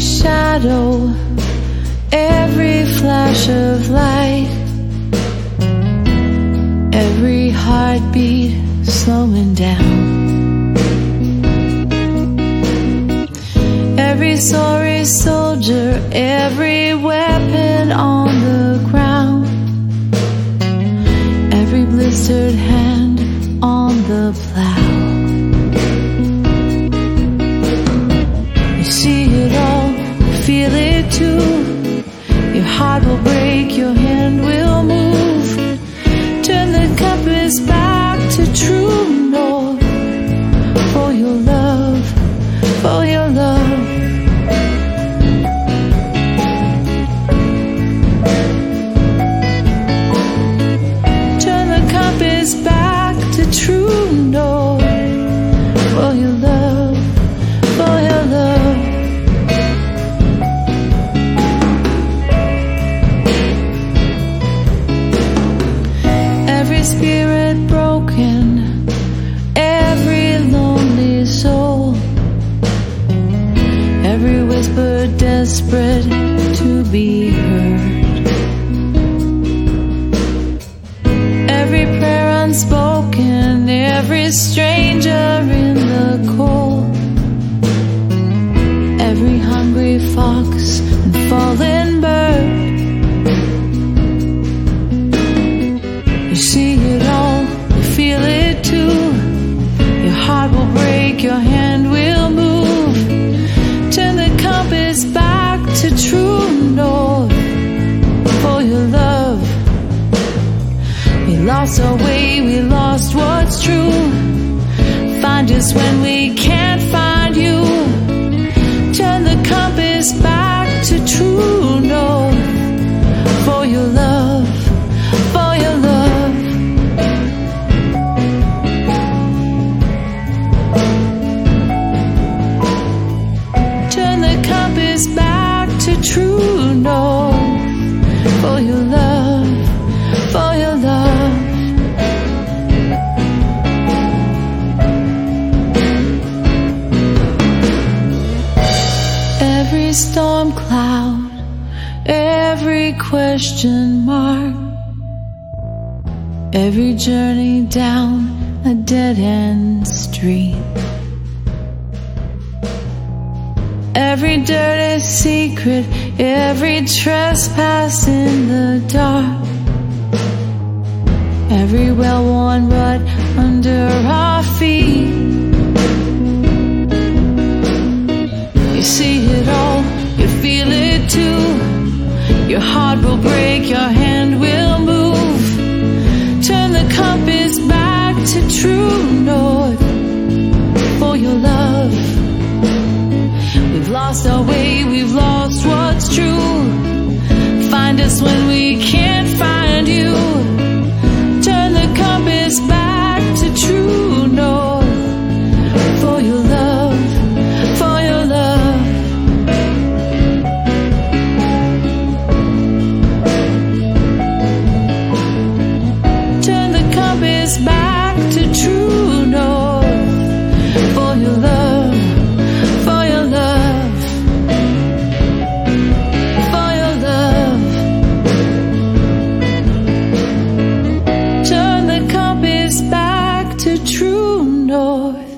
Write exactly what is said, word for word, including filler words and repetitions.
shadow, every flash of light, every heartbeat slowing down, every sorry soldier, every weapon on the ground, every blistered hand on the plow. You see it all, you feel it too. Your heart will break, your hand will move. Turn the compass back to true north, for your love, for your love. Turn the compass back to true north, for your love, for your love. Every spirit broken, every lonely soul, every whisper desperate to be heard, every prayer unspoken, every stranger in the cold, every hungry fox and fallen bird. You see it all, you feel it too. Your heart will break, your hand will move. Turn the compass back to true north, for your love. We lost our way, we lost what's true. Find us when we can't find you. Turn the compass back to true north, for your love, for your love. Back to true north, for your love, for your love. Every storm cloud, every question mark, every journey down a dead-end street, every dirty secret, every trespass in the dark, every well-worn rut under our feet. You see it all, you feel it too. Your heart will break, your hand will move. Turn the compass back to true north, for your love. We've lost our way, we've lost what's true. Find us when we can't find you. Turn the compass back to true north, for your love, for your love. Turn the compass back to true north, for your love, for your love. Turn the compass back to true north.